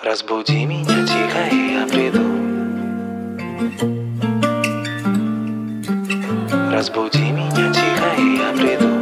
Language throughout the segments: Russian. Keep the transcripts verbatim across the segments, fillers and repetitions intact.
Разбуди меня тихо, и я приду. Разбуди меня тихо, и я приду.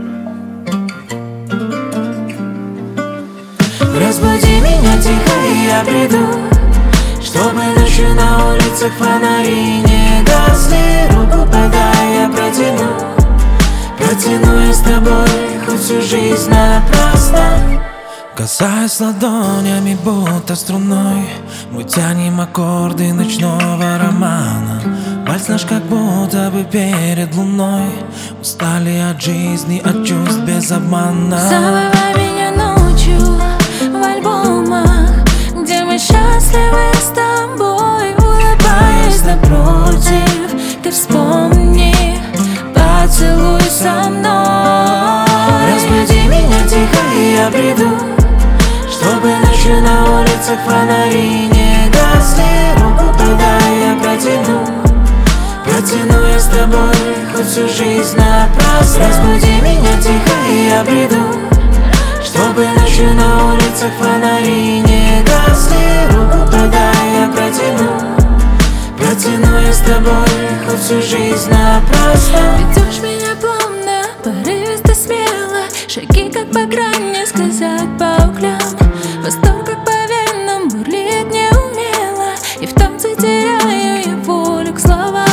Разбуди меня тихо, и я приду, чтобы ночью на улицах фонари не гасли. Руку подай, я протяну, протяну я с тобой хоть всю жизнь напрасно. Касаясь ладонями, будто струной, мы тянем аккорды ночного романа. Вальс наш как будто бы перед луной. Устали от жизни, от чувств без обмана. Забывай меня ночью в альбомах, где мы счастливы с тобой, улыбаясь напротив. Ты вспомни, поцелуй со мной. Разбуди меня тихо, и я приду, чтобы ночью на улицах фонари не гасли. Руку подай, я протяну, протяну я с тобой хоть всю жизнь напрасно. Разбуди меня тихо, и я приду, чтобы ночью на улицах фонари не гасли. Руку подай, я протяну, протяну я с тобой хоть всю жизнь напрасно. Ведешь меня плавно, порывисто, смело, шаги как по грани, сказать по углям. Восторг как по венам бурлит неумело, и в танце теряю я волю к словам.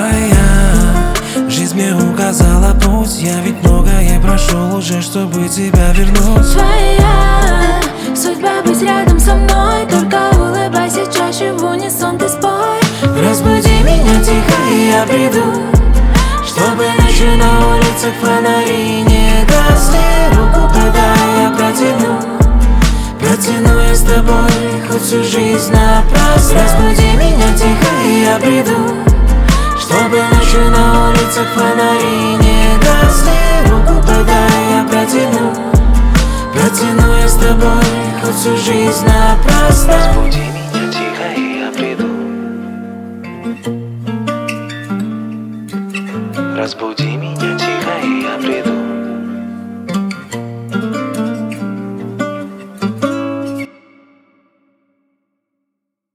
Моя жизнь мне указала путь, я ведь многое прошел уже, чтобы тебя вернуть. Твоя судьба быть рядом со мной, только улыбайся чаще, в унисон ты спой. Разбуди меня тихо, и я приду, чтобы ночью на улицах фонари не гасли. Руку подай, я протяну, протяну я с тобой хоть всю жизнь напрасно. Разбуди меня тихо, и я приду, чтобы ночью на улицах фонари не гасли. Руку подай, я протяну, протяну я с тобой хоть всю жизнь напрасно.